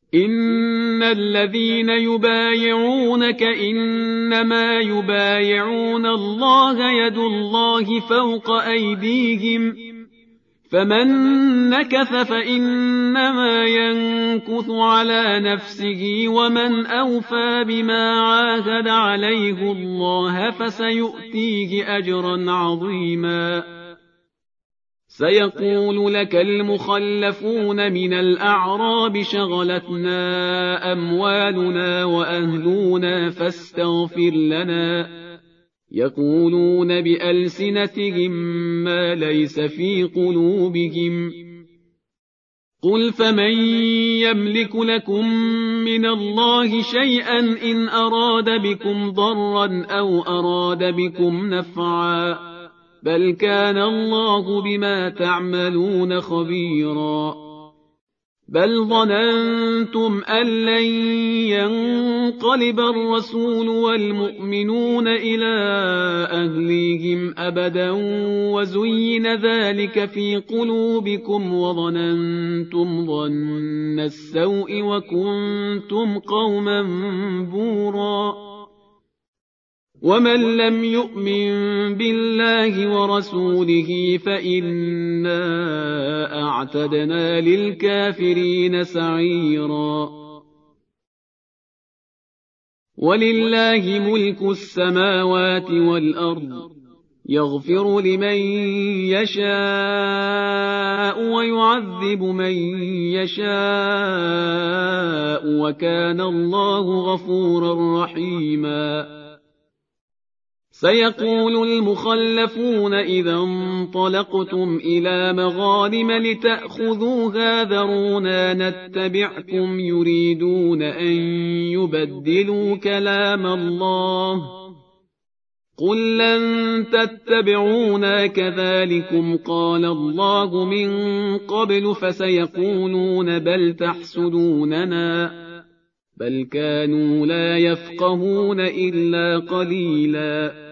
إن الذين يبايعونك إنما يبايعون الله يد الله فوق أيديهم فمن نكث فإنما ينكث على نفسه ومن أوفى بما عاهد عليه الله فسيؤتيه أجرا عظيما. سيقول لك المخلفون من الأعراب شغلتنا أموالنا وأهلنا فاستغفر لنا يقولون بألسنتهم ما ليس في قلوبهم قل فمن يملك لكم من الله شيئا إن أراد بكم ضرا أو أراد بكم نفعا بل كان الله بما تعملون خبيرا. بل ظننتم أن لن ينقلب الرسول والمؤمنون إلى أهليهم أبدا وزين ذلك في قلوبكم وظننتم ظن السوء وكنتم قوما بورا. ومن لم يؤمن بالله ورسوله فإنا أعتدنا للكافرين سعيرا. ولله ملك السماوات والأرض يغفر لمن يشاء ويعذب من يشاء وكان الله غفورا رحيما. سيقول المخلفون إذا انطلقتم إلى مغانم لتأخذوها ذرونا نتبعكم يريدون أن يبدلوا كلام الله قل لن تتبعونا كذلكم قال الله من قبل فسيقولون بل تحسدوننا بل كانوا لا يفقهون إلا قليلا.